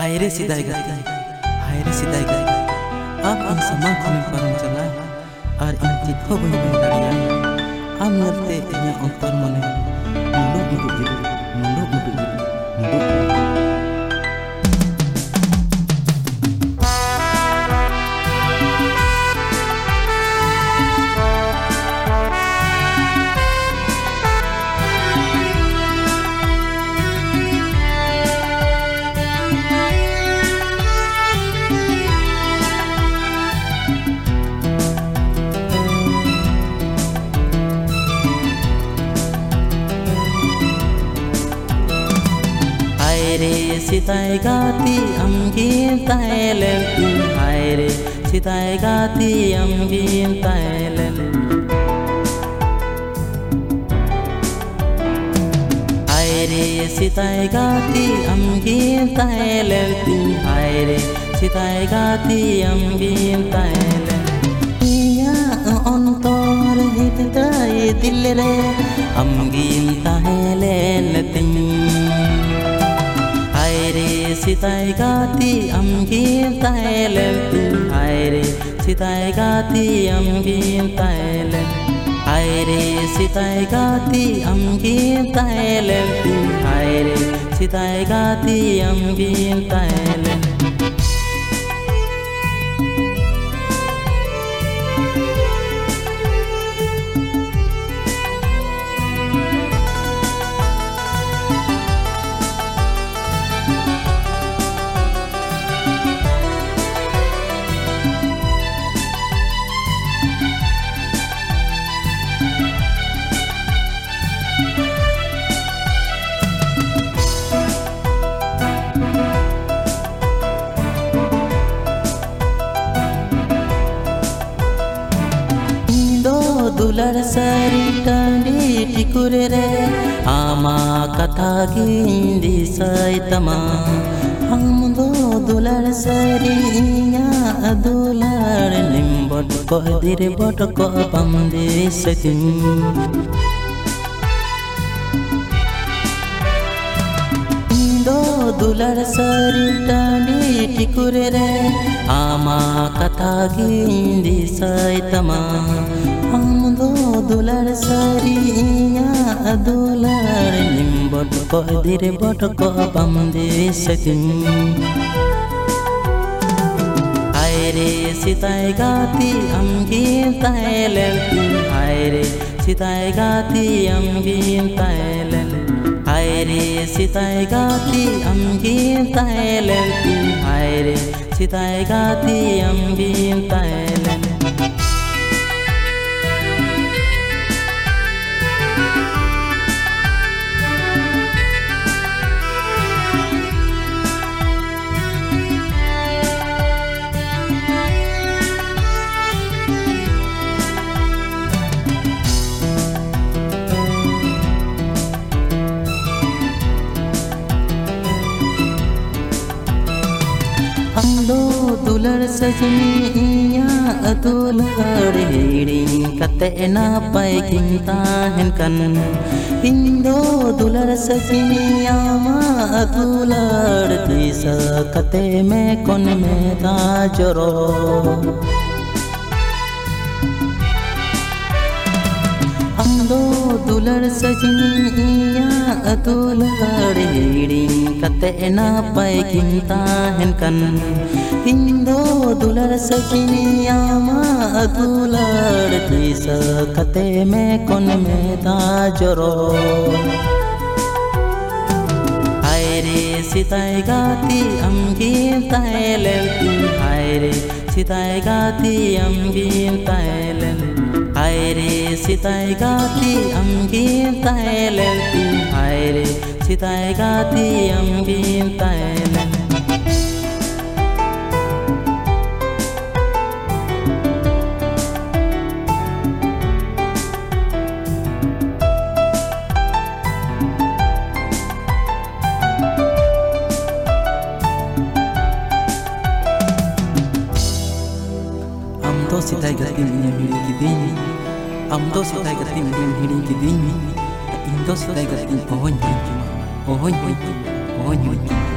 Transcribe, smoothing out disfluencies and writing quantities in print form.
हाय रे सिदाय गाती हाय रे सिदाय गाती आप इन समान को में पारम चला और इन चित्तों बन बन दरिया आम नरते इन्हें अंतर मने मुंडो मुंडो जिल रे सिताय गाती अमगीन तायलन हाय रे सिताय गाती अमगीन तायलन हाय रे सिताय गाती अमगीन तायलन हाय रे सिताय गाती अमगीन तायलन या अंतर हितदाय दिल रे अमगीन तायलन तिन हाय रे सिताय गाती अमगीन तायलन हाय रे सिताय गाती अमगीन तायलन हाय रे सिताय गाती अमगीन तायलन हाय रे सिताय गाती अमगीन तायलन दुलर सरी टांडी टिकुरे रे आमा कथा गिंदी सैतमा हम दो दुलर सरी या दुलर निम्बट को दिर बट को बंदे सकिन दुलर सरी टांडी टिकुरे रे आमा कथा गिंदी सैतमा हम दो दुलर सरी या दुलर निम्बट को दिर बट को बंदे सकिन हाय रे सिताय गाती अमगीन तायलन हाय रे सिताय गाती अमगीन तायलन हाय रे सिताय गाती अमगीन तायलन हाय रे सिताय गाती अमगीन तायलन दो दुलर सजनी या दुलर हिड़ी कते ना पाए किंता हनकन इंदो दुलर सजनी या मा दुलर तीसा कते में कोन में ताजरो दो दुलर सजनी या दुलर हिड़ी कते ना पाए किंता हनकन इंदो दुलर सजनी या मा दुलर तीसा कते में कोन में ताजरो हाय रे सिताय गाती अमगीन तायलन हाय रे सिताय गाती अमगीन तायलन हाय रे सिताय गाती अमगीन तायलन हाय रे सिताय गाती अमगीन तायलन am do sitai gati minyam hiri kidini am do sitai gati minyam hiri kidini indo sitai gati ohon ohon ohon